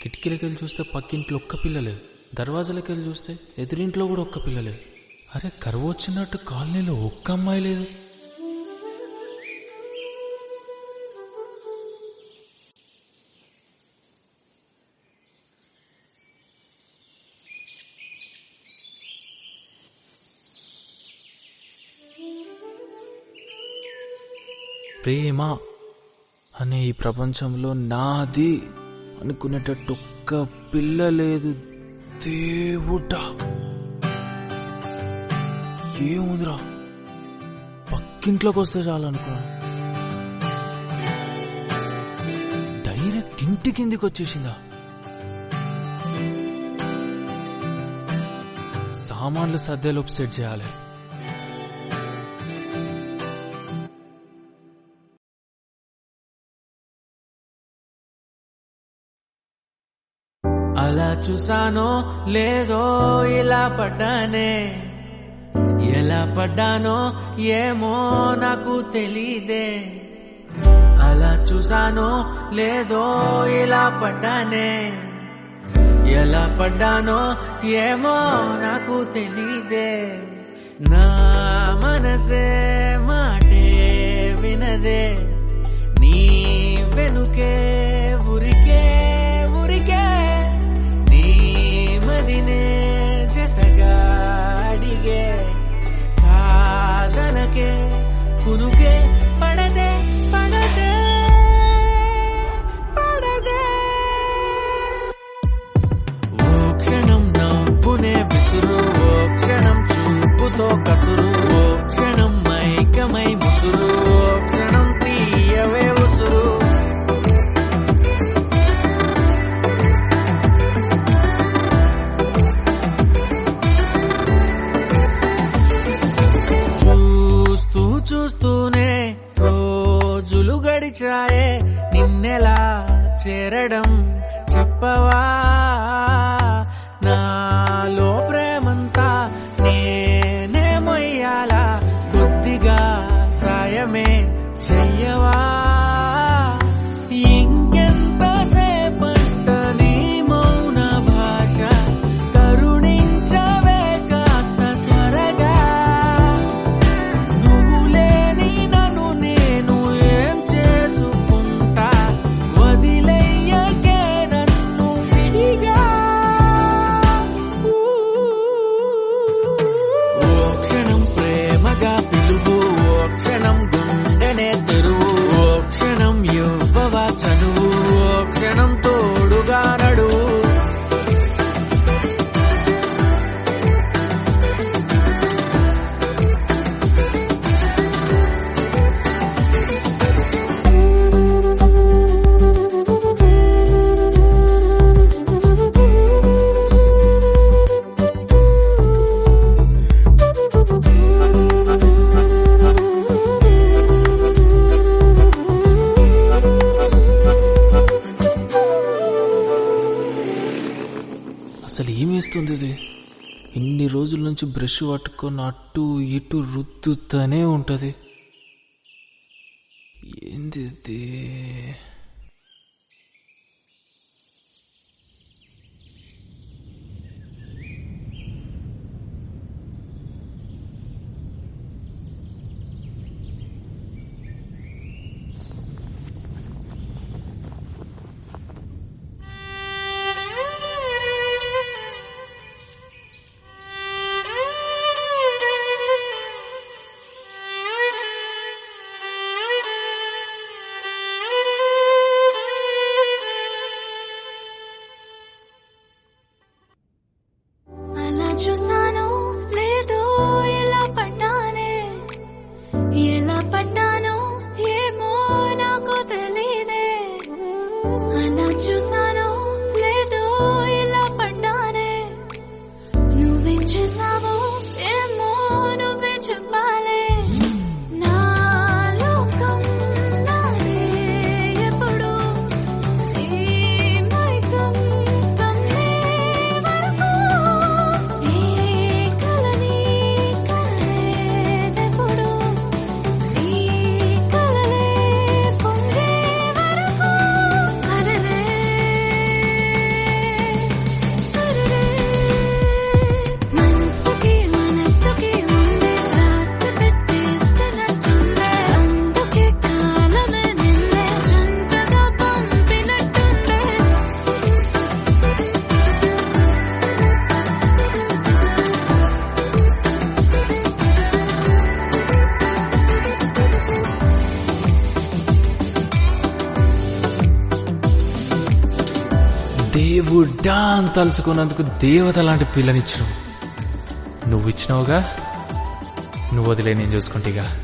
కిటికీలకి వెళ్ళి చూస్తే పక్కింట్లో ఒక్క పిల్ల లేదు, దర్వాజాలకి వెళ్ళి చూస్తే ఎదురింట్లో కూడా ఒక్క పిల్ల లేదు. అరే కరువు వచ్చినట్టు కాలనీలో ఒక్క అమ్మాయి లేదు. ప్రేమ అనే ఈ ప్రపంచంలో నాది అనుకునేటట్టు ఒక్క పిల్ల లేదు. దేవుడా ఏముందిరా, పక్కింట్లోకి వస్తే చాలు అనుకున్నా. డైరెక్ట్ ఇంటి కిందికి వచ్చేసిందా? సామాన్లు సర్దేలోపు సెట్ చేయాలి. అలా చూసానో లేదో ఇలా పడ్డానే, ఎలా పడ్డానో ఏమో నాకు తెలీదే. అలా చూసానో లేదో ఇలా పడ్డానే, ఎలా పడ్డానో ఏమో నాకు తెలీదే. నా మనసే మాటే వినదే, నీ వెనుకే ఉరికే ఉరికే, నీ మదినే జతగా అడిగే, కాదనకే కునుకే పడదే పడదే పడదే. ఓ క్షణం నవ్వునే విసురు, ఓ క్షణం చూపుతో కసురు, ఓ క్షణం మైకమై ముసురు, ఓ క్షణం తీయవే ఉసురు. చూస్తూనే రోజులు గడిచాయే, నిన్నెలా చేరడం చెప్పవా? నాలో ప్రేమంతా నేనే మొయ్యాలా, కొద్దిగా సాయమే చెయ్యవా? ఇంకెంత సేపంట నీ మౌన భాష, కరుణించవే కాస్త త్వరగా. అసలు ఏమేస్తుంది ఇది? ఇన్ని రోజుల నుంచి బ్రష్ పట్టుకొని అటు ఇటు రుద్దుతూనే ఉంటుంది. ఏంది ఇది? చూసానో లేదో ఎలా పడ్డానే, ఎలా పడ్డానో ఏమో నాకు తెలీదే. అలా చూసానో లేదో ఎలా పడ్డానే, నువ్వేం చేసావో ఏమో నువ్వే చెప్పాలే. నా లోకం నాదే ఎప్పుడు, ఈ మైకం కమ్మే వరకు, ఈ కలనే పొందే వరకు. అరెరే నువ్వు డాన్ తలుచుకున్నందుకు దేవత లాంటి పిల్లనిచ్చినావు. నువ్వు ఇచ్చినావుగా, నువ్వు వదిలే నేను చూసుకుంటేగా.